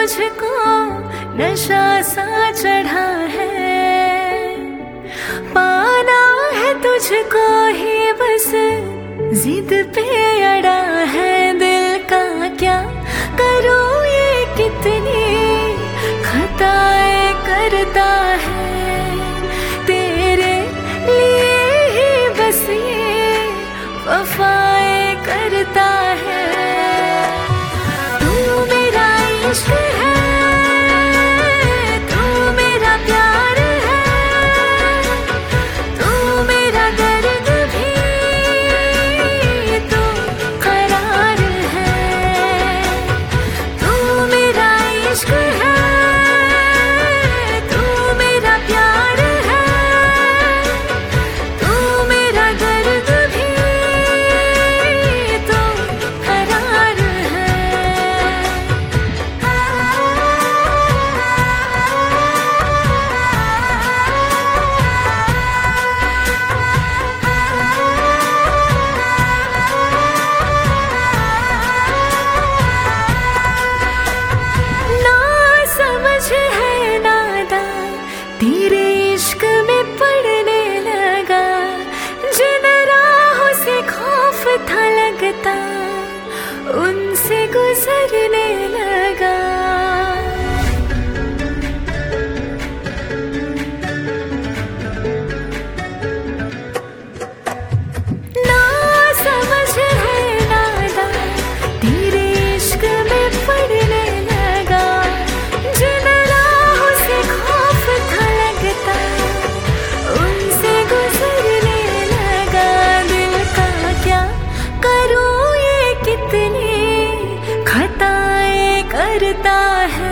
मुझको नशा सा चढ़ा है, पाना है तुझको ही बस जिद पे अड़ा है। दिल का क्या करूं ये कितनी खताएं करता है, तेरे लिए ही बस ये वफाएं करता है। तू मेरा इश्क है, तू मेरा प्यार है, तू मेरा दर्द भी तो करार है। तू मेरा इश्क है, तू मेरा प्यार है, तू मेरा दर्द भी तो करार है। ना समझ है नादा तेरे इश्क में पड़ने लगा, जिन राहों से खौफ था लगता उनसे गुजरने लगा। ना समझ है नादा तेरे इश्क में पड़ने लगा, जिन राहों से खौफ था लगता उनसे गुजरने लगा। दिल का क्या करूं ये कितनी खताएं करता है,